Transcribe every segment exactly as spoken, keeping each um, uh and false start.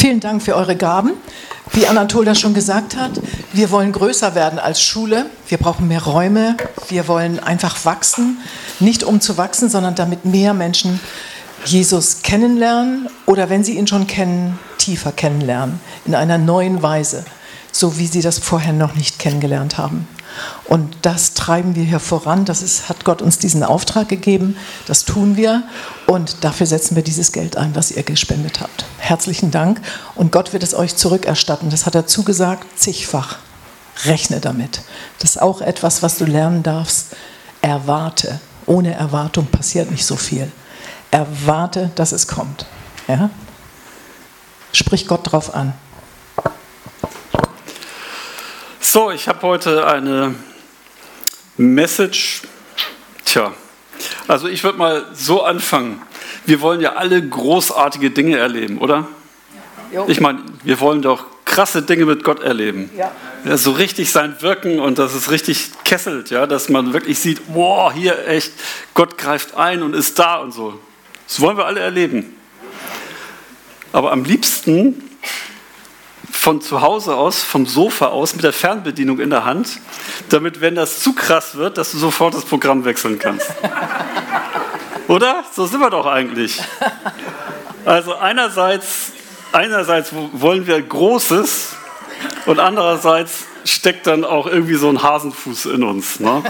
Vielen Dank für eure Gaben. Wie Anatol das schon gesagt hat, wir wollen größer werden als Schule. Wir brauchen mehr Räume. Wir wollen einfach wachsen. Nicht um zu wachsen, sondern damit mehr Menschen Jesus kennenlernen oder, wenn sie ihn schon kennen, tiefer kennenlernen. In einer neuen Weise, so wie sie das vorher noch nicht kennengelernt haben. Und das treiben wir hier voran. Das ist, hat Gott uns diesen Auftrag gegeben. Das tun wir. Und dafür setzen wir dieses Geld ein, was ihr gespendet habt. Herzlichen Dank. Und Gott wird es euch zurückerstatten. Das hat er zugesagt, zigfach. Rechne damit. Das ist auch etwas, was du lernen darfst. Erwarte. Ohne Erwartung passiert nicht so viel. Erwarte, dass es kommt. Ja? Sprich Gott drauf an. So, ich habe heute eine Message. Tja, also ich würde mal so anfangen. Wir wollen ja alle großartige Dinge erleben, oder? Ja. Ich meine, wir wollen doch krasse Dinge mit Gott erleben. Ja. Ja, so richtig sein Wirken und dass es richtig kesselt, ja, dass man wirklich sieht, wow, hier echt, Gott greift ein und ist da und so. Das wollen wir alle erleben. Aber am liebsten von zu Hause aus, vom Sofa aus, mit der Fernbedienung in der Hand, damit, wenn das zu krass wird, dass du sofort das Programm wechseln kannst. Oder? So sind wir doch eigentlich. Also einerseits, einerseits wollen wir Großes und andererseits steckt dann auch irgendwie so ein Hasenfuß in uns. Ne?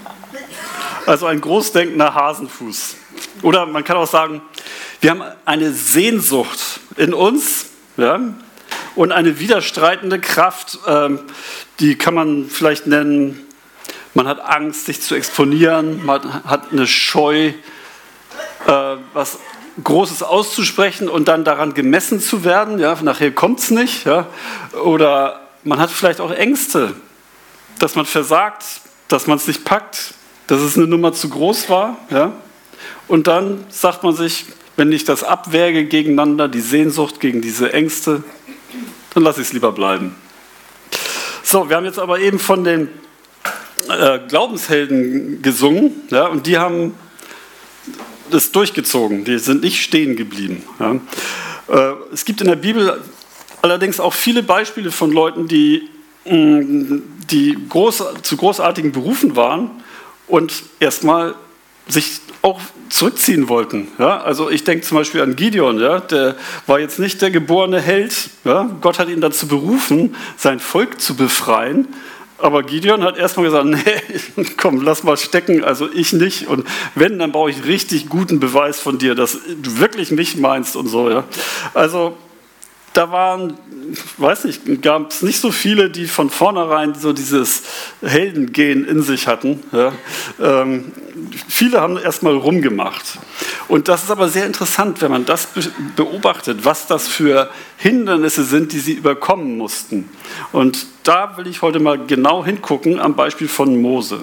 Also ein großdenkender Hasenfuß. Oder man kann auch sagen, wir haben eine Sehnsucht in uns, ja, und eine widerstreitende Kraft, ähm, die kann man vielleicht nennen, man hat Angst, sich zu exponieren, man hat eine Scheu, äh, was Großes auszusprechen und dann daran gemessen zu werden, ja, nachher kommt es nicht. Ja, oder man hat vielleicht auch Ängste, dass man versagt, dass man es nicht packt, dass es eine Nummer zu groß war. Ja, und dann sagt man sich, wenn ich das abwäge gegeneinander, die Sehnsucht gegen diese Ängste, dann lasse ich es lieber bleiben. So, wir haben jetzt aber eben von den äh, Glaubenshelden gesungen, ja, und die haben das durchgezogen, die sind nicht stehen geblieben. Ja. Äh, es gibt in der Bibel allerdings auch viele Beispiele von Leuten, die, mh, die groß, zu großartigen Berufen waren und erstmal sich auch zurückziehen wollten. Ja? Also ich denke zum Beispiel an Gideon, ja? Der war jetzt nicht der geborene Held. Ja? Gott hat ihn dazu berufen, sein Volk zu befreien. Aber Gideon hat erstmal gesagt, nee, komm, lass mal stecken, also ich nicht. Und wenn, dann brauche ich richtig guten Beweis von dir, dass du wirklich mich meinst und so. Ja? Also da waren, weiß nicht, gab es nicht so viele, die von vornherein so dieses Heldengen in sich hatten. Ja. Ähm, viele haben erstmal rumgemacht. Und das ist aber sehr interessant, wenn man das beobachtet, was das für Hindernisse sind, die sie überkommen mussten. Und da will ich heute mal genau hingucken am Beispiel von Mose.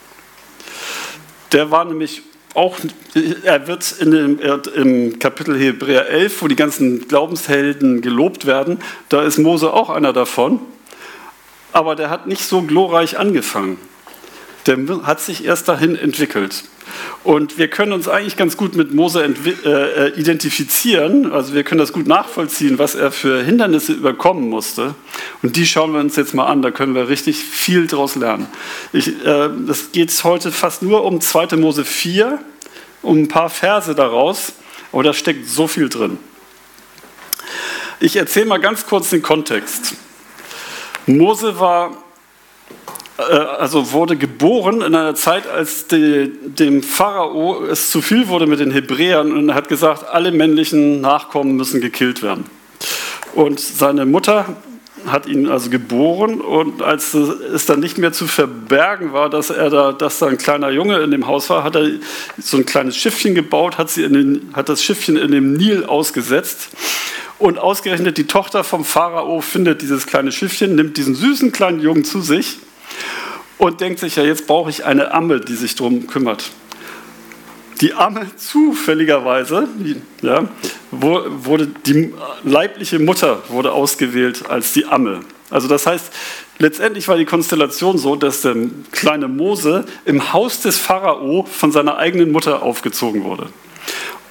Der war nämlich auch, er wird in dem, im Kapitel Hebräer elf, wo die ganzen Glaubenshelden gelobt werden, da ist Mose auch einer davon, aber der hat nicht so glorreich angefangen. Der hat sich erst dahin entwickelt. Und wir können uns eigentlich ganz gut mit Mose äh, identifizieren, also wir können das gut nachvollziehen, was er für Hindernisse überkommen musste. Und die schauen wir uns jetzt mal an, da können wir richtig viel draus lernen. Ich, äh, das geht heute fast nur um zweite Mose vier, um ein paar Verse daraus, aber da steckt so viel drin. Ich erzähle mal ganz kurz den Kontext. Mose war also wurde geboren in einer Zeit, als die, dem Pharao es zu viel wurde mit den Hebräern und er hat gesagt, alle männlichen Nachkommen müssen gekillt werden. Und seine Mutter hat ihn also geboren und als es dann nicht mehr zu verbergen war, dass er da, dass da ein kleiner Junge in dem Haus war, hat er so ein kleines Schiffchen gebaut, hat, sie in den, hat das Schiffchen in dem Nil ausgesetzt. Und ausgerechnet die Tochter vom Pharao findet dieses kleine Schiffchen, nimmt diesen süßen kleinen Jungen zu sich und denkt sich, ja, jetzt brauche ich eine Amme, die sich darum kümmert. Die Amme zufälligerweise, ja, wurde die leibliche Mutter wurde ausgewählt als die Amme. Also das heißt, letztendlich war die Konstellation so, dass der kleine Mose im Haus des Pharao von seiner eigenen Mutter aufgezogen wurde.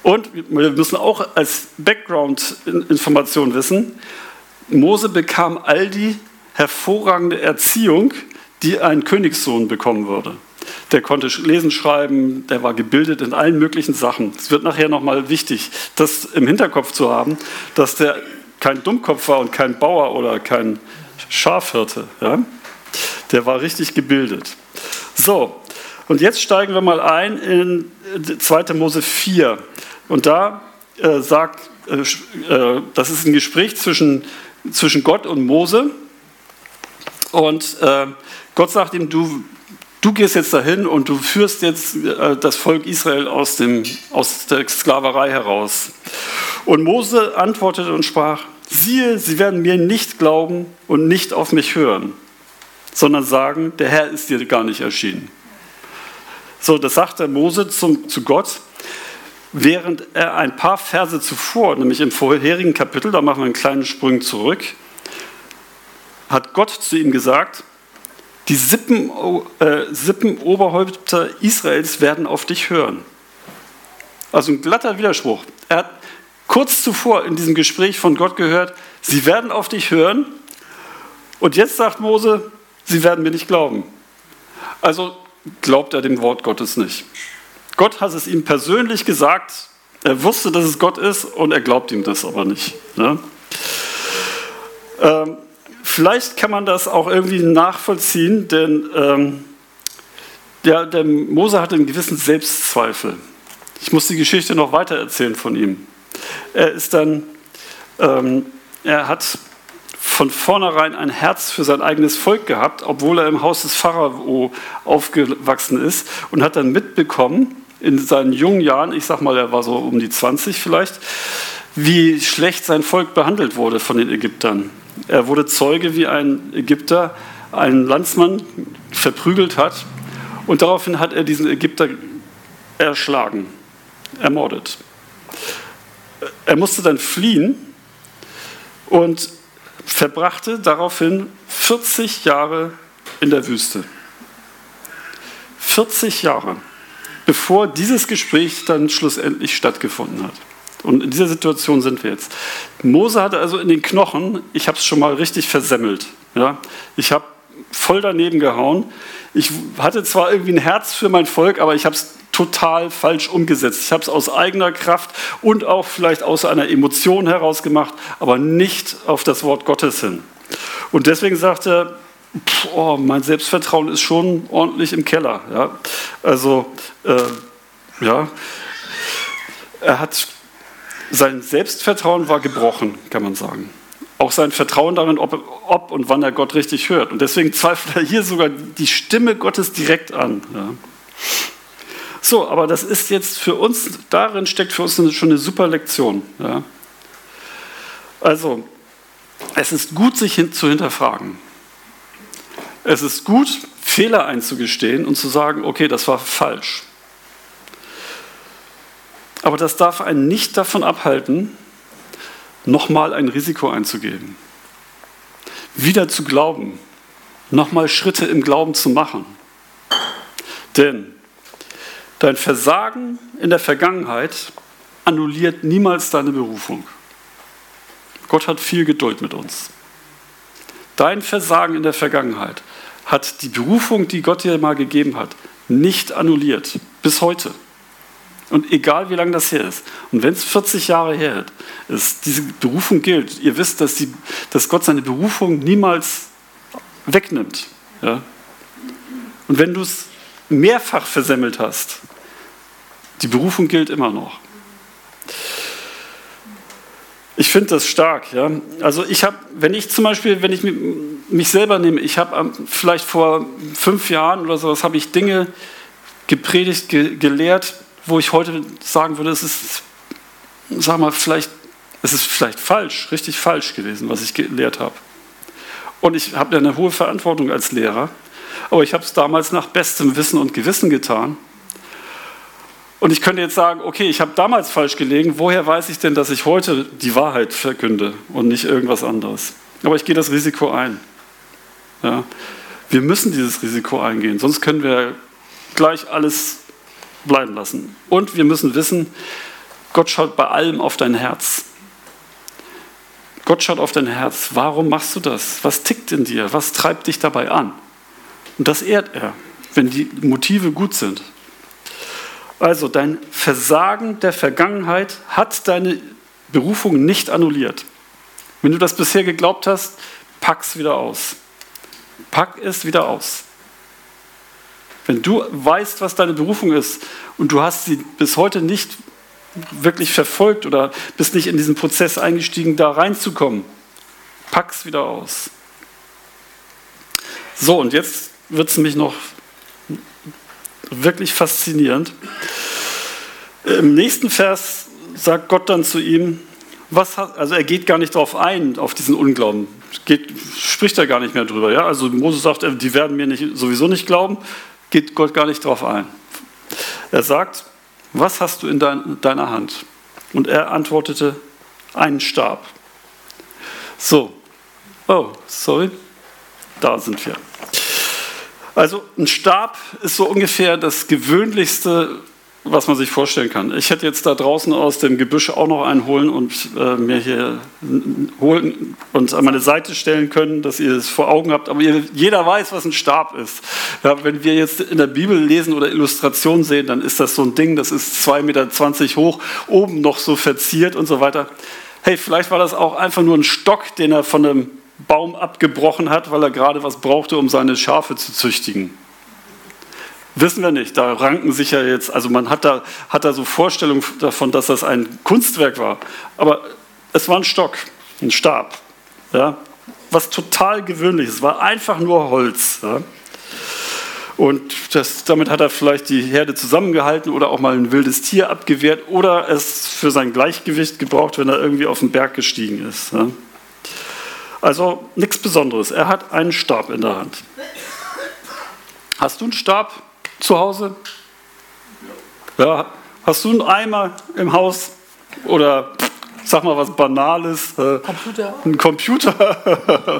Und wir müssen auch als Background-Information wissen, Mose bekam all die hervorragende Erziehung, die ein Königssohn bekommen würde. Der konnte lesen, schreiben, der war gebildet in allen möglichen Sachen. Es wird nachher nochmal wichtig, das im Hinterkopf zu haben, dass der kein Dummkopf war und kein Bauer oder kein Schafhirte. Ja? Der war richtig gebildet. So, und jetzt steigen wir mal ein in zweiter Mose vier. Und da äh, sagt, äh, das ist ein Gespräch zwischen, zwischen Gott und Mose. Und äh, Gott sagt ihm, du, du gehst jetzt dahin und du führst jetzt äh, das Volk Israel aus, dem, aus der Sklaverei heraus. Und Mose antwortete und sprach, siehe, sie werden mir nicht glauben und nicht auf mich hören, sondern sagen, der Herr ist dir gar nicht erschienen. So, das sagt der Mose zum, zu Gott, während er ein paar Verse zuvor, nämlich im vorherigen Kapitel, da machen wir einen kleinen Sprung zurück, hat Gott zu ihm gesagt, die Sippen, äh, Sippenoberhäupter Israels werden auf dich hören. Also ein glatter Widerspruch. Er hat kurz zuvor in diesem Gespräch von Gott gehört, sie werden auf dich hören. Und jetzt sagt Mose, sie werden mir nicht glauben. Also glaubt er dem Wort Gottes nicht. Gott hat es ihm persönlich gesagt, er wusste, dass es Gott ist und er glaubt ihm das aber nicht. Ne? Ähm, vielleicht kann man das auch irgendwie nachvollziehen, denn ähm, der, der Mose hatte einen gewissen Selbstzweifel. Ich muss die Geschichte noch weiter erzählen von ihm. Er ist dann, ähm, er hat von vornherein ein Herz für sein eigenes Volk gehabt, obwohl er im Haus des Pharao aufgewachsen ist und hat dann mitbekommen, in seinen jungen Jahren, ich sag mal, er war so um die zwanzig vielleicht, wie schlecht sein Volk behandelt wurde von den Ägyptern. Er wurde Zeuge, wie ein Ägypter einen Landsmann verprügelt hat und daraufhin hat er diesen Ägypter erschlagen, ermordet. Er musste dann fliehen und verbrachte daraufhin vierzig Jahre in der Wüste. vierzig Jahre, bevor dieses Gespräch dann schlussendlich stattgefunden hat. Und in dieser Situation sind wir jetzt. Mose hatte also in den Knochen, ich habe es schon mal richtig versemmelt. Ja? Ich habe voll daneben gehauen. Ich hatte zwar irgendwie ein Herz für mein Volk, aber ich habe es total falsch umgesetzt. Ich habe es aus eigener Kraft und auch vielleicht aus einer Emotion heraus gemacht, aber nicht auf das Wort Gottes hin. Und deswegen sagt er, pff, oh, mein Selbstvertrauen ist schon ordentlich im Keller. Ja? Also, äh, ja, er hat, sein Selbstvertrauen war gebrochen, kann man sagen. Auch sein Vertrauen darin, ob, ob und wann er Gott richtig hört. Und deswegen zweifelt er hier sogar die Stimme Gottes direkt an. Ja? So, aber das ist jetzt für uns, darin steckt für uns schon eine super Lektion. Ja? Also, es ist gut, sich hin, zu hinterfragen. Es ist gut, Fehler einzugestehen und zu sagen, okay, das war falsch. Aber das darf einen nicht davon abhalten, nochmal ein Risiko einzugehen. Wieder zu glauben, nochmal Schritte im Glauben zu machen. Denn dein Versagen in der Vergangenheit annulliert niemals deine Berufung. Gott hat viel Geduld mit uns. Dein Versagen in der Vergangenheit hat die Berufung, die Gott dir mal gegeben hat, nicht annulliert. Bis heute. Und egal, wie lange das her ist. Und wenn es vierzig Jahre her ist, diese Berufung gilt. Ihr wisst, dass, die, dass Gott seine Berufung niemals wegnimmt. Ja? Und wenn du es mehrfach versemmelt hast, die Berufung gilt immer noch. Ich finde das stark. Ja? Also ich habe, wenn ich zum Beispiel, wenn ich mich selber nehme, ich habe vielleicht vor fünf Jahren oder sowas, habe ich Dinge gepredigt, ge- gelehrt, wo ich heute sagen würde, es ist, sag mal, vielleicht, es ist vielleicht falsch, richtig falsch gewesen, was ich gelehrt habe. Und ich habe eine hohe Verantwortung als Lehrer, aber ich habe es damals nach bestem Wissen und Gewissen getan. Und ich könnte jetzt sagen, okay, ich habe damals falsch gelegen, woher weiß ich denn, dass ich heute die Wahrheit verkünde und nicht irgendwas anderes? Aber ich gehe das Risiko ein. Ja? Wir müssen dieses Risiko eingehen, sonst können wir gleich alles bleiben lassen. Und wir müssen wissen, Gott schaut bei allem auf dein Herz. Gott schaut auf dein Herz. Warum machst du das? Was tickt in dir? Was treibt dich dabei an? Und das ehrt er, wenn die Motive gut sind. Also dein Versagen der Vergangenheit hat deine Berufung nicht annulliert. Wenn du das bisher geglaubt hast, pack's wieder aus. Pack es wieder aus. Wenn du weißt, was deine Berufung ist und du hast sie bis heute nicht wirklich verfolgt oder bist nicht in diesen Prozess eingestiegen, da reinzukommen, pack's wieder aus. So, und jetzt wird es mich noch wirklich faszinierend. Im nächsten Vers sagt Gott dann zu ihm, was hat, also er geht gar nicht darauf ein, auf diesen Unglauben, geht, spricht er gar nicht mehr drüber. Ja? Also Mose sagt, die werden mir nicht, sowieso nicht glauben, geht Gott gar nicht darauf ein. Er sagt, was hast du in dein, deiner Hand? Und er antwortete, einen Stab. So, oh, sorry, da sind wir. Also ein Stab ist so ungefähr das Gewöhnlichste, was man sich vorstellen kann. Ich hätte jetzt da draußen aus dem Gebüsch auch noch einen holen und äh, mir hier holen und an meine Seite stellen können, dass ihr es vor Augen habt. Aber ihr, jeder weiß, was ein Stab ist. Ja, wenn wir jetzt in der Bibel lesen oder Illustrationen sehen, dann ist das so ein Ding, das ist zwei Meter zwanzig hoch, oben noch so verziert und so weiter. Hey, vielleicht war das auch einfach nur ein Stock, den er von einem Baum abgebrochen hat, weil er gerade was brauchte, um seine Schafe zu züchtigen. Wissen wir nicht, da ranken sich ja jetzt, also man hat da, hat da so Vorstellungen davon, dass das ein Kunstwerk war, aber es war ein Stock, ein Stab, ja, was total gewöhnlich ist, es war einfach nur Holz. Ja. Und das, damit hat er vielleicht die Herde zusammengehalten oder auch mal ein wildes Tier abgewehrt oder es für sein Gleichgewicht gebraucht, wenn er irgendwie auf den Berg gestiegen ist. Ja. Also nichts Besonderes, er hat einen Stab in der Hand. Hast du einen Stab zu Hause? Ja. Hast du einen Eimer im Haus? Oder sag mal was Banales? Computer. Ein Computer?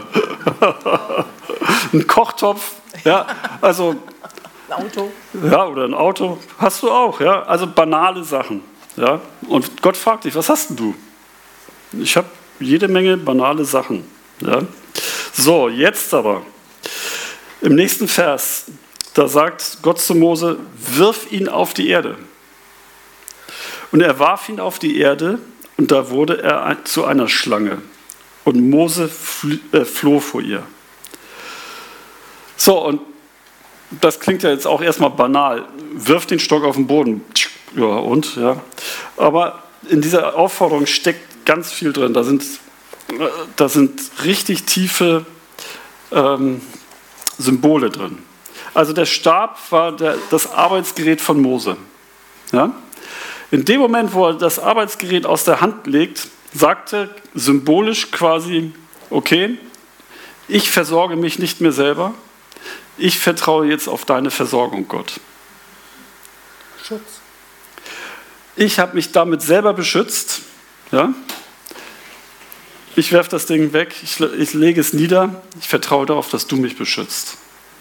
Ein Kochtopf? Ja, also. Ein Auto. Ja, oder ein Auto. Hast du auch, ja? Also banale Sachen. Ja? Und Gott fragt dich, was hast denn du? Ich habe jede Menge banale Sachen. Ja? So, jetzt aber. Im nächsten Vers. Da sagt Gott zu Mose, wirf ihn auf die Erde. Und er warf ihn auf die Erde und da wurde er zu einer Schlange. Und Mose floh vor ihr. So, und das klingt ja jetzt auch erstmal banal. Wirf den Stock auf den Boden. Ja, und? Ja. Aber in dieser Aufforderung steckt ganz viel drin. Da sind, da sind richtig tiefe ähm, Symbole drin. Also der Stab war der, das Arbeitsgerät von Mose. Ja? In dem Moment, wo er das Arbeitsgerät aus der Hand legt, sagt er symbolisch quasi, okay, ich versorge mich nicht mehr selber, ich vertraue jetzt auf deine Versorgung, Gott. Schutz. Ich habe mich damit selber beschützt. Ja? Ich werfe das Ding weg, ich, ich lege es nieder, ich vertraue darauf, dass du mich beschützt.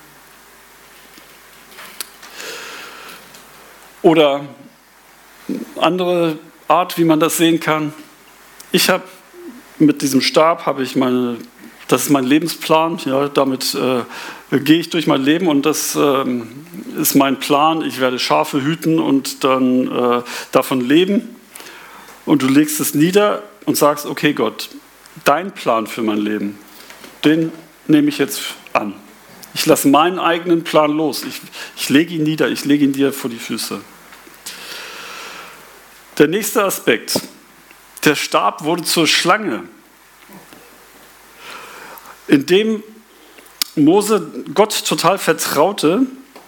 Oder andere Art, wie man das sehen kann. Ich habe mit diesem Stab, habe ich meine, das ist mein Lebensplan, ja, damit äh, gehe ich durch mein Leben und das äh, ist mein Plan. Ich werde Schafe hüten und dann äh, davon leben. Und du legst es nieder und sagst, okay Gott, dein Plan für mein Leben, den nehme ich jetzt an. Ich lasse meinen eigenen Plan los. Ich, ich lege ihn nieder, ich lege ihn dir vor die Füße. Der nächste Aspekt. Der Stab wurde zur Schlange. Indem Mose Gott total vertraute,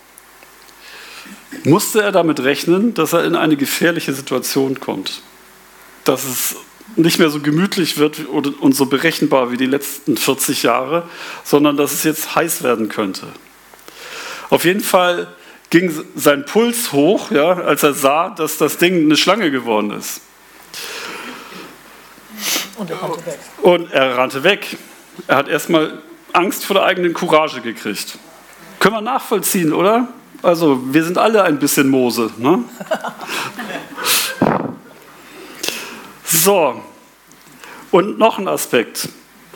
musste er damit rechnen, dass er in eine gefährliche Situation kommt. Dass es nicht mehr so gemütlich wird und so berechenbar wie die letzten vierzig Jahre, sondern dass es jetzt heiß werden könnte. Auf jeden Fall ging sein Puls hoch, ja, als er sah, dass das Ding eine Schlange geworden ist. Und er rannte weg. Und er rannte weg. Er hat erstmal Angst vor der eigenen Courage gekriegt. Können wir nachvollziehen, oder? Also, wir sind alle ein bisschen Mose. Ne? So, und noch ein Aspekt.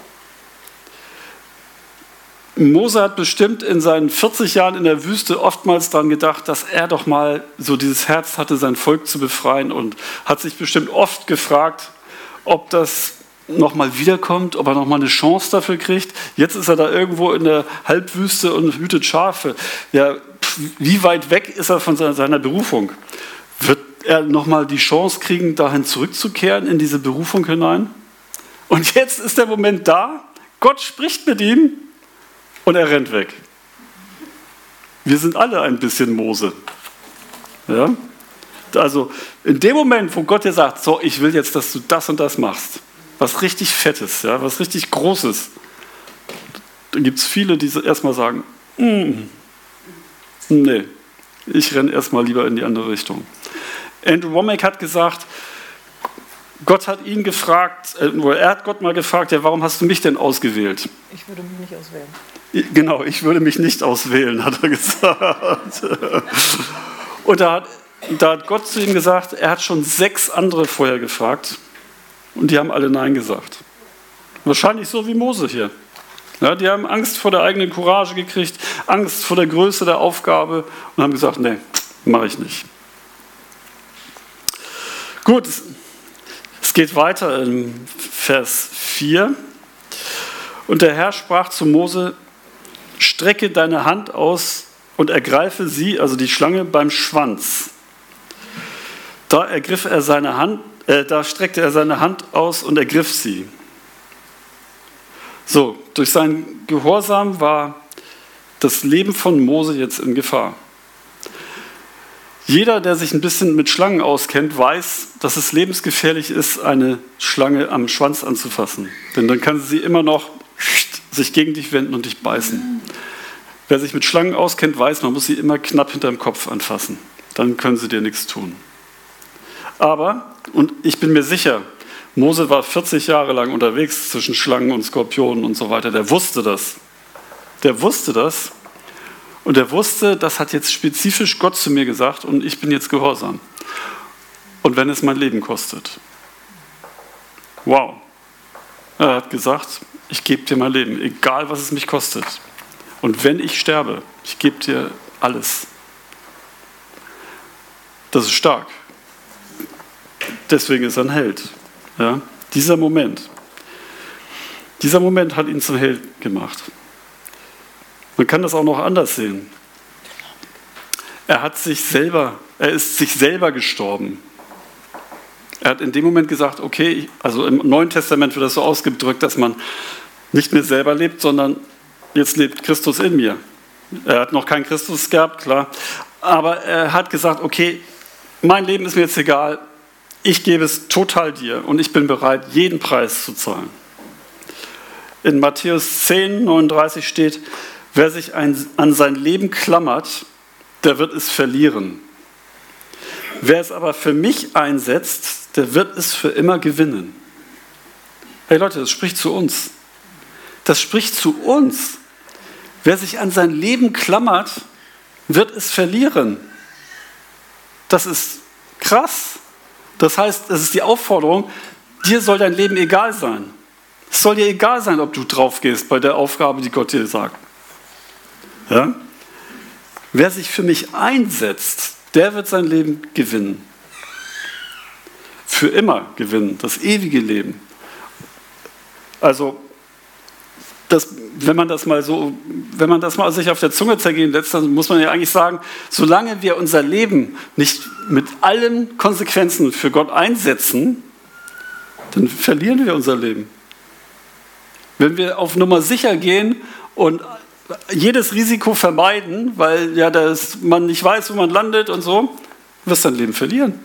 Mose hat bestimmt in seinen vierzig Jahren in der Wüste oftmals daran gedacht, dass er doch mal so dieses Herz hatte, sein Volk zu befreien, und hat sich bestimmt oft gefragt, ob das nochmal wiederkommt, ob er nochmal eine Chance dafür kriegt. Jetzt ist er da irgendwo in der Halbwüste und hütet Schafe. Ja, wie weit weg ist er von seiner Berufung? Wird er nochmal die Chance kriegen, dahin zurückzukehren, in diese Berufung hinein? Und jetzt ist der Moment da, Gott spricht mit ihm, und er rennt weg. Wir sind alle ein bisschen Mose. Ja? Also in dem Moment, wo Gott dir sagt, so, ich will jetzt, dass du das und das machst, was richtig Fettes, ja, was richtig Großes, dann gibt es viele, die erstmal sagen, mm, nee, ich renne erstmal lieber in die andere Richtung. Andrew Womack hat gesagt, Gott hat ihn gefragt, äh, er hat Gott mal gefragt, ja, warum hast du mich denn ausgewählt? Ich würde mich nicht auswählen. Genau, ich würde mich nicht auswählen, hat er gesagt. Und da hat, da hat Gott zu ihm gesagt, er hat schon sechs andere vorher gefragt und die haben alle Nein gesagt. Wahrscheinlich so wie Mose hier. Ja, die haben Angst vor der eigenen Courage gekriegt, Angst vor der Größe der Aufgabe und haben gesagt, nee, mache ich nicht. Gut, es geht weiter in Vers vier. Und der Herr sprach zu Mose, strecke deine Hand aus und ergreife sie, also die Schlange, beim Schwanz. Da ergriff er seine Hand, äh, da streckte er seine Hand aus und ergriff sie. So, durch seinen Gehorsam war das Leben von Mose jetzt in Gefahr. Jeder, der sich ein bisschen mit Schlangen auskennt, weiß, dass es lebensgefährlich ist, eine Schlange am Schwanz anzufassen. Denn dann kann sie immer noch sich gegen dich wenden und dich beißen. Wer sich mit Schlangen auskennt, weiß, man muss sie immer knapp hinterm Kopf anfassen. Dann können sie dir nichts tun. Aber, und ich bin mir sicher, Mose war vierzig Jahre lang unterwegs zwischen Schlangen und Skorpionen und so weiter. Der wusste das. Der wusste das. Und er wusste, das hat jetzt spezifisch Gott zu mir gesagt und ich bin jetzt gehorsam. Und wenn es mein Leben kostet. Wow. Er hat gesagt, ich gebe dir mein Leben, egal was es mich kostet. Und wenn ich sterbe, ich gebe dir alles. Das ist stark. Deswegen ist er ein Held. Ja? Dieser Moment. Dieser Moment hat ihn zum Held gemacht. Man kann das auch noch anders sehen. Er hat sich selber, er ist sich selber gestorben. Er hat in dem Moment gesagt, okay, also im Neuen Testament wird das so ausgedrückt, dass man nicht mehr selber lebt, sondern jetzt lebt Christus in mir. Er hat noch keinen Christus gehabt, klar. Aber er hat gesagt, okay, mein Leben ist mir jetzt egal, ich gebe es total dir und ich bin bereit, jeden Preis zu zahlen. In Matthäus zehn, neununddreißig steht, wer sich ein, an sein Leben klammert, der wird es verlieren. Wer es aber für mich einsetzt, der wird es für immer gewinnen. Hey Leute, das spricht zu uns. Das spricht zu uns. Wer sich an sein Leben klammert, wird es verlieren. Das ist krass. Das heißt, das ist die Aufforderung, dir soll dein Leben egal sein. Es soll dir egal sein, ob du drauf gehst bei der Aufgabe, die Gott dir sagt. Ja? Wer sich für mich einsetzt, der wird sein Leben gewinnen. Für immer gewinnen, das ewige Leben. Also, das, wenn man das mal so, wenn man das mal sich auf der Zunge zergehen lässt, dann muss man ja eigentlich sagen, solange wir unser Leben nicht mit allen Konsequenzen für Gott einsetzen, dann verlieren wir unser Leben. Wenn wir auf Nummer sicher gehen und jedes Risiko vermeiden, weil ja das, man nicht weiß, wo man landet und so, wirst du dein Leben verlieren.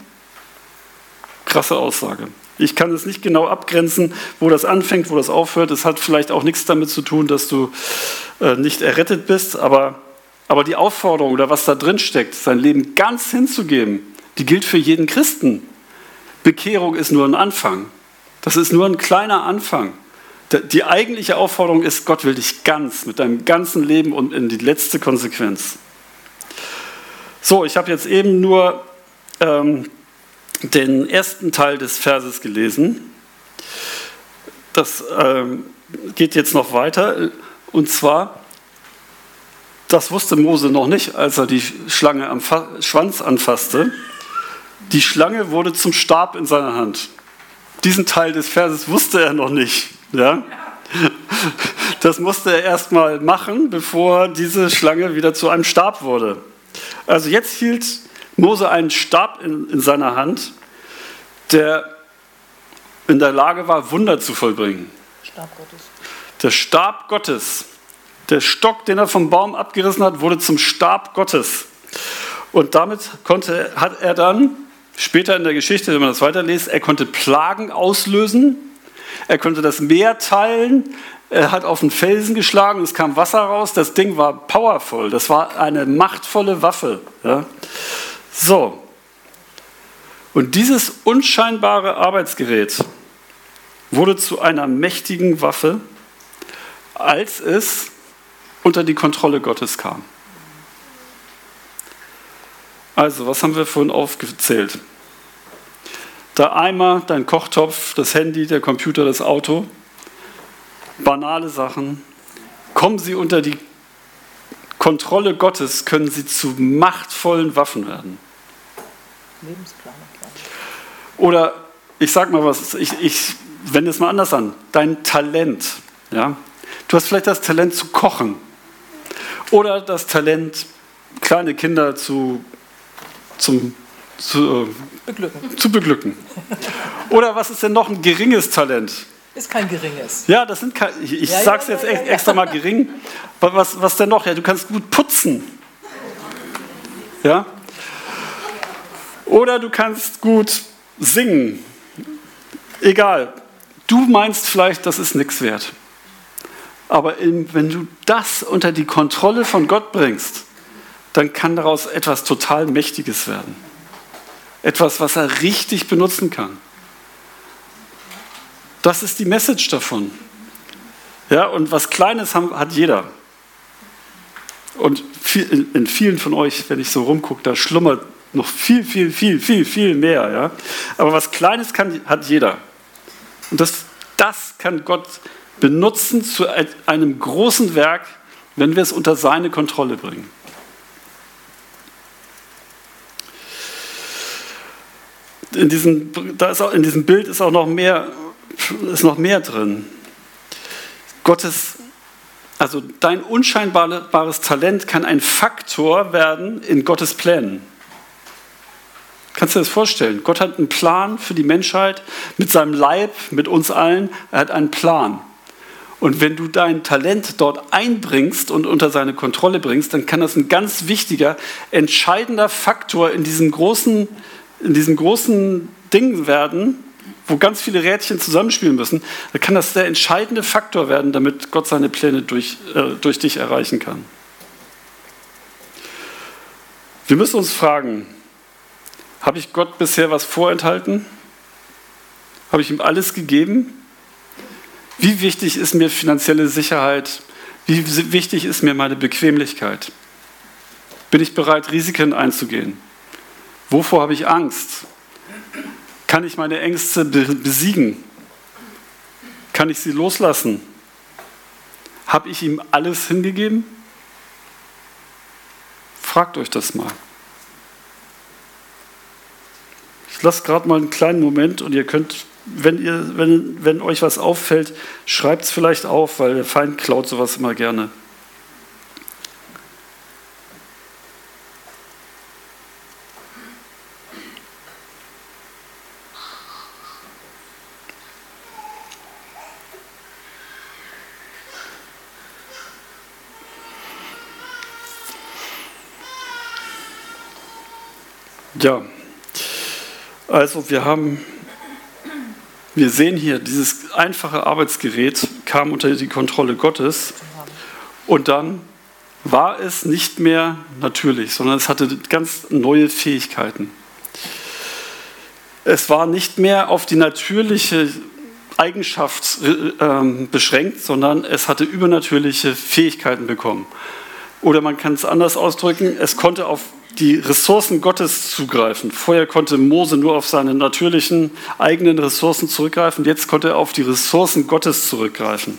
Krasse Aussage. Ich kann es nicht genau abgrenzen, wo das anfängt, wo das aufhört. Es hat vielleicht auch nichts damit zu tun, dass du äh, nicht errettet bist, aber, aber die Aufforderung oder was da drin steckt, sein Leben ganz hinzugeben, die gilt für jeden Christen. Bekehrung ist nur ein Anfang. Das ist nur ein kleiner Anfang. Die eigentliche Aufforderung ist, Gott will dich ganz, mit deinem ganzen Leben und in die letzte Konsequenz. So, ich habe jetzt eben nur ähm, den ersten Teil des Verses gelesen. Das ähm, geht jetzt noch weiter. Und zwar, das wusste Mose noch nicht, als er die Schlange am Fa- Schwanz anfasste. Die Schlange wurde zum Stab in seiner Hand. Diesen Teil des Verses wusste er noch nicht. Ja? Das musste er erst mal machen, bevor diese Schlange wieder zu einem Stab wurde. Also jetzt hielt Mose einen Stab in, in seiner Hand, der in der Lage war, Wunder zu vollbringen. Stab Gottes. Der Stab Gottes. Der Stock, den er vom Baum abgerissen hat, wurde zum Stab Gottes. Und damit konnte, hat er dann, später in der Geschichte, wenn man das weiterliest, er konnte Plagen auslösen, er konnte das Meer teilen, er hat auf den Felsen geschlagen, es kam Wasser raus, das Ding war powerful, das war eine machtvolle Waffe. Ja. So. Und dieses unscheinbare Arbeitsgerät wurde zu einer mächtigen Waffe, als es unter die Kontrolle Gottes kam. Also, was haben wir vorhin aufgezählt? Der Eimer, dein Kochtopf, das Handy, der Computer, das Auto. Banale Sachen. Kommen sie unter die Kontrolle Gottes, können sie zu machtvollen Waffen werden. Lebensplan. Oder, ich sag mal was, ich, ich wende es mal anders an. Dein Talent. Ja? Du hast vielleicht das Talent zu kochen. Oder das Talent, kleine Kinder zu, zum, zu, äh, beglücken. zu beglücken. Oder was ist denn noch ein geringes Talent? Ist kein geringes. Ja, das sind keine, ich, ich ja, sage es ja, jetzt ja, ja, extra ja. mal gering. Was, was denn noch? Ja, du kannst gut putzen. Ja? Oder du kannst gut singen. Egal. Du meinst vielleicht, das ist nichts wert. Aber in, wenn du das unter die Kontrolle von Gott bringst, dann kann daraus etwas total Mächtiges werden. Etwas, was er richtig benutzen kann. Das ist die Message davon. Ja, und was Kleines haben, hat jeder. Und viel, in, in vielen von euch, wenn ich so rumgucke, da schlummert noch viel, viel, viel, viel, viel mehr. Ja? Aber was Kleines kann, hat jeder. Und das, das kann Gott benutzen zu einem großen Werk, wenn wir es unter seine Kontrolle bringen. In diesem, da ist auch, in diesem Bild ist auch noch mehr, ist noch mehr drin. Gottes, also dein unscheinbares Talent kann ein Faktor werden in Gottes Plänen. Kannst du dir das vorstellen? Gott hat einen Plan für die Menschheit, mit seinem Leib, mit uns allen. Er hat einen Plan. Und wenn du dein Talent dort einbringst und unter seine Kontrolle bringst, dann kann das ein ganz wichtiger, entscheidender Faktor in diesem großen, in diesem großen Ding werden, wo ganz viele Rädchen zusammenspielen müssen. Dann kann das der entscheidende Faktor werden, damit Gott seine Pläne durch, äh, durch dich erreichen kann. Wir müssen uns fragen, habe ich Gott bisher was vorenthalten? Habe ich ihm alles gegeben? Wie wichtig ist mir finanzielle Sicherheit? Wie wichtig ist mir meine Bequemlichkeit? Bin ich bereit, Risiken einzugehen? Wovor habe ich Angst? Kann ich meine Ängste besiegen? Kann ich sie loslassen? Habe ich ihm alles hingegeben? Fragt euch das mal. Ich lasse gerade mal einen kleinen Moment und ihr könnt, wenn, ihr, wenn, wenn euch was auffällt, schreibt es vielleicht auf, weil der Feind klaut sowas immer gerne. Ja, also wir haben, wir sehen hier, dieses einfache Arbeitsgerät kam unter die Kontrolle Gottes und dann war es nicht mehr natürlich, sondern es hatte ganz neue Fähigkeiten. Es war nicht mehr auf die natürliche Eigenschaft äh, beschränkt, sondern es hatte übernatürliche Fähigkeiten bekommen. Oder man kann es anders ausdrücken, es konnte auf die Ressourcen Gottes zugreifen. Vorher konnte Mose nur auf seine natürlichen eigenen Ressourcen zurückgreifen, jetzt konnte er auf die Ressourcen Gottes zurückgreifen.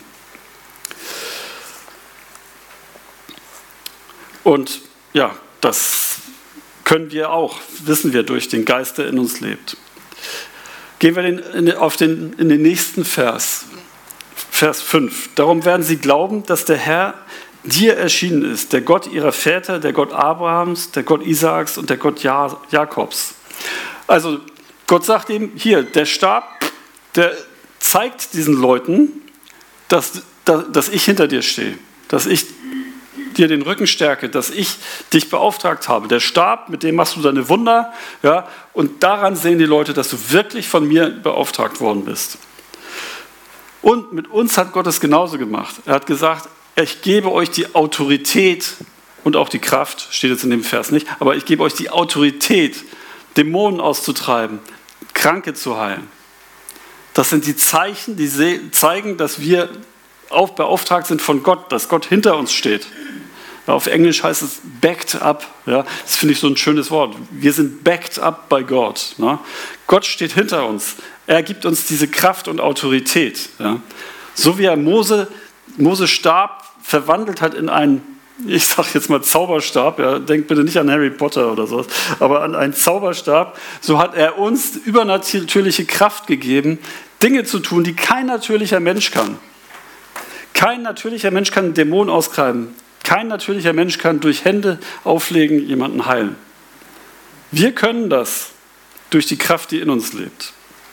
Und ja, das können wir auch, wissen wir durch den Geist, der in uns lebt. Gehen wir den, in, auf den, in den nächsten Vers, Vers fünf. Darum werden sie glauben, dass der Herr dir erschienen ist, der Gott ihrer Väter, der Gott Abrahams, der Gott Isaaks und der Gott ja- Jakobs. Also Gott sagt ihm, hier, der Stab, der zeigt diesen Leuten, dass, dass ich hinter dir stehe, dass ich dir den Rücken stärke, dass ich dich beauftragt habe. Der Stab, mit dem machst du deine Wunder, ja, und daran sehen die Leute, dass du wirklich von mir beauftragt worden bist. Und mit uns hat Gott es genauso gemacht. Er hat gesagt, ich gebe euch die Autorität und auch die Kraft, steht jetzt in dem Vers nicht, aber ich gebe euch die Autorität, Dämonen auszutreiben, Kranke zu heilen. Das sind die Zeichen, die zeigen, dass wir auch beauftragt sind von Gott, dass Gott hinter uns steht. Ja, auf Englisch heißt es backed up. Ja, das finde ich so ein schönes Wort. Wir sind backed up by God. Ja. Gott steht hinter uns. Er gibt uns diese Kraft und Autorität. Ja. So wie er Mose, Mose Stab verwandelt hat in einen, ich sage jetzt mal Zauberstab, ja, denkt bitte nicht an Harry Potter oder sowas, aber an einen Zauberstab, so hat er uns übernatürliche Kraft gegeben, Dinge zu tun, die kein natürlicher Mensch kann. Kein natürlicher Mensch kann einen Dämon austreiben. Kein natürlicher Mensch kann durch Hände auflegen jemanden heilen. Wir können das durch die Kraft, die in uns lebt.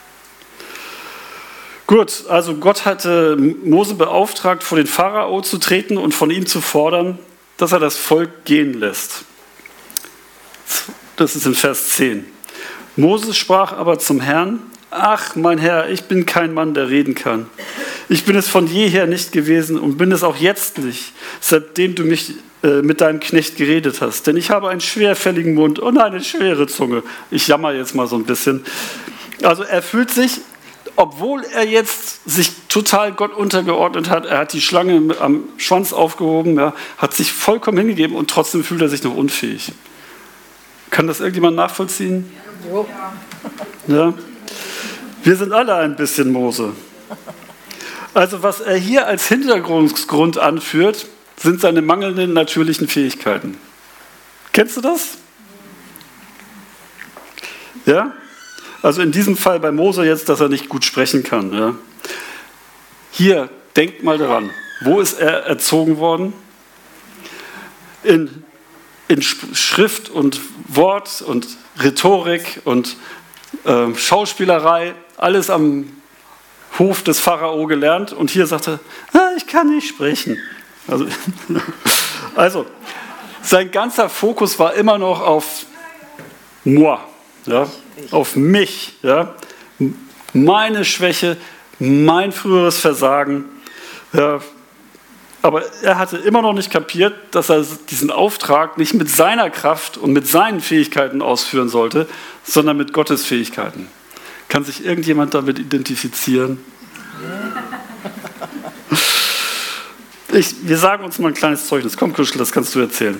Gut, also Gott hatte Mose beauftragt, vor den Pharao zu treten und von ihm zu fordern, dass er das Volk gehen lässt. Das ist in Vers zehn. Moses sprach aber zum Herrn: Ach, mein Herr, ich bin kein Mann, der reden kann. Ich bin es von jeher nicht gewesen und bin es auch jetzt nicht, seitdem du mich äh, mit deinem Knecht geredet hast. Denn ich habe einen schwerfälligen Mund und eine schwere Zunge. Ich jammer jetzt mal so ein bisschen. Also er fühlt sich, obwohl er jetzt sich total Gott untergeordnet hat, er hat die Schlange am Schwanz aufgehoben, ja, hat sich vollkommen hingegeben und trotzdem fühlt er sich noch unfähig. Kann das irgendjemand nachvollziehen? Ja. Ja. Wir sind alle ein bisschen Mose. Also was er hier als Hintergrund anführt, sind seine mangelnden natürlichen Fähigkeiten. Kennst du das? Ja? Also in diesem Fall bei Mose jetzt, dass er nicht gut sprechen kann. Ja? Hier, denkt mal daran, wo ist er erzogen worden? In, in Schrift und Wort und Rhetorik und äh, Schauspielerei, alles am Hof des Pharao gelernt. Und hier sagt er, ah, ich kann nicht sprechen. Also, also, sein ganzer Fokus war immer noch auf moi, ja, auf mich, ja, meine Schwäche, mein früheres Versagen. Ja, aber er hatte immer noch nicht kapiert, dass er diesen Auftrag nicht mit seiner Kraft und mit seinen Fähigkeiten ausführen sollte, sondern mit Gottes Fähigkeiten. Kann sich irgendjemand damit identifizieren? Ich, wir sagen uns mal ein kleines Zeugnis. Komm, Kuschel, das kannst du erzählen.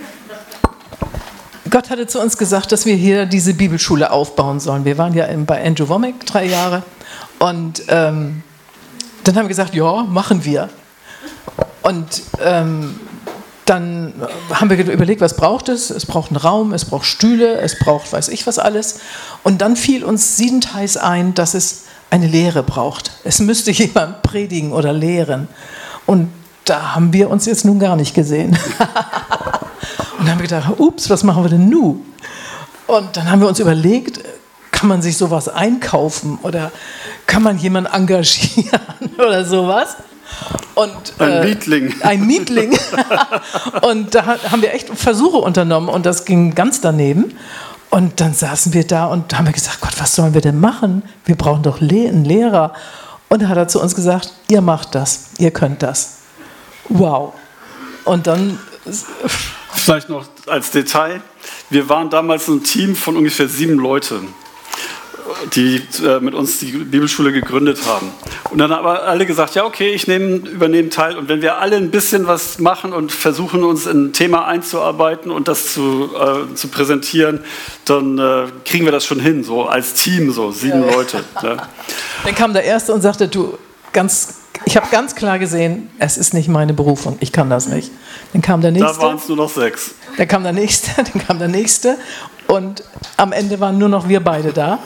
Gott hatte zu uns gesagt, dass wir hier diese Bibelschule aufbauen sollen. Wir waren ja bei Andrew Wommack drei Jahre. Und ähm, dann haben wir gesagt, ja, machen wir. Und ähm, dann haben wir überlegt, was braucht es? Es braucht einen Raum, es braucht Stühle, es braucht weiß ich was alles. Und dann fiel uns siebenteils ein, dass es eine Lehre braucht. Es müsste jemand predigen oder lehren. Und da haben wir uns jetzt nun gar nicht gesehen. Und dann haben wir gedacht, ups, was machen wir denn nun? Und dann haben wir uns überlegt, kann man sich sowas einkaufen oder kann man jemanden engagieren oder sowas? Und, ein äh, Mietling. Ein Mietling. Und da haben wir echt Versuche unternommen und das ging ganz daneben. Und dann saßen wir da und haben wir gesagt, Gott, was sollen wir denn machen? Wir brauchen doch einen Lehrer. Und da hat er zu uns gesagt, ihr macht das, ihr könnt das. Wow. Und dann... Vielleicht noch als Detail, wir waren damals ein Team von ungefähr sieben Leuten. die äh, mit uns die Bibelschule gegründet haben. Und dann haben alle gesagt, ja okay, ich nehm, übernehme teil. Und wenn wir alle ein bisschen was machen und versuchen, uns in ein Thema einzuarbeiten und das zu, äh, zu präsentieren, dann äh, kriegen wir das schon hin, so als Team, so sieben ja, Leute. Ja. Dann kam der Erste und sagte, du, ganz, ich habe ganz klar gesehen, es ist nicht meine Berufung, ich kann das nicht. Dann kam der Nächste. Da waren es nur noch sechs. Dann kam der Nächste, dann kam der Nächste. Und am Ende waren nur noch wir beide da.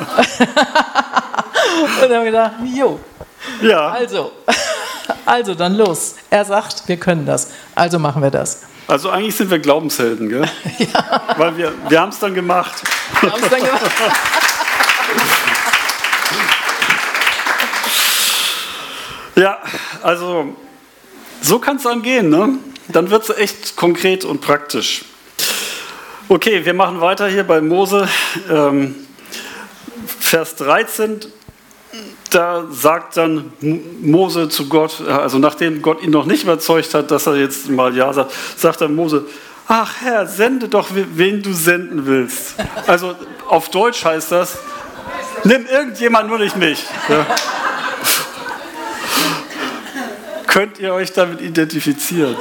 Und dann haben wir gedacht, jo, ja. also, also dann los. Er sagt, wir können das, also machen wir das. Also eigentlich sind wir Glaubenshelden, gell? Ja. Weil wir, wir haben es dann gemacht. Wir haben es dann gemacht. Ja, also so kann es dann gehen, ne? Dann wird es echt konkret und praktisch. Okay, wir machen weiter hier bei Mose, ähm, Vers dreizehn, da sagt dann Mose zu Gott, also nachdem Gott ihn noch nicht überzeugt hat, dass er jetzt mal Ja sagt, sagt dann Mose, ach Herr, sende doch, wen du senden willst. Also auf Deutsch heißt das, nimm irgendjemand, nur nicht mich. Ja. Könnt ihr euch damit identifizieren?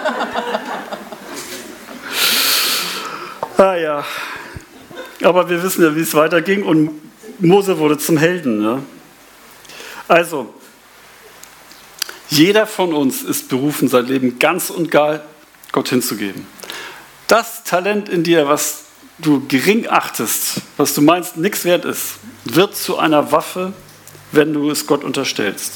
Ah ja, aber wir wissen ja, wie es weiterging und Mose wurde zum Helden. Ne? Also, jeder von uns ist berufen, sein Leben ganz und gar Gott hinzugeben. Das Talent in dir, was du gering achtest, was du meinst, nichts wert ist, wird zu einer Waffe, wenn du es Gott unterstellst.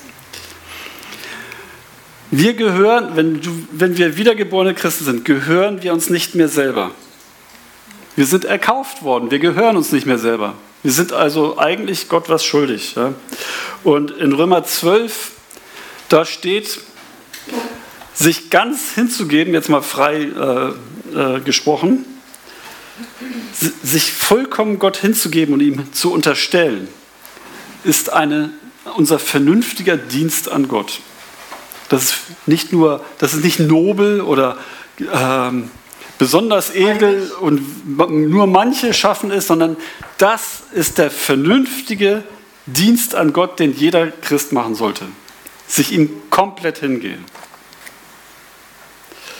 Wir gehören, wenn, du, wenn wir wiedergeborene Christen sind, gehören wir uns nicht mehr selber. Wir sind erkauft worden, wir gehören uns nicht mehr selber. Wir sind also eigentlich Gott was schuldig. Ja? Und in Römer zwölf, da steht, sich ganz hinzugeben, jetzt mal frei äh, äh, gesprochen, sich vollkommen Gott hinzugeben und ihm zu unterstellen, ist eine, unser vernünftiger Dienst an Gott. Das ist nicht nur, das ist nicht nobel oder ähm, besonders edel und nur manche schaffen es, sondern das ist der vernünftige Dienst an Gott, den jeder Christ machen sollte. Sich ihm komplett hingehen.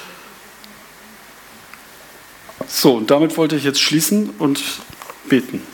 So, und damit wollte ich jetzt schließen und beten.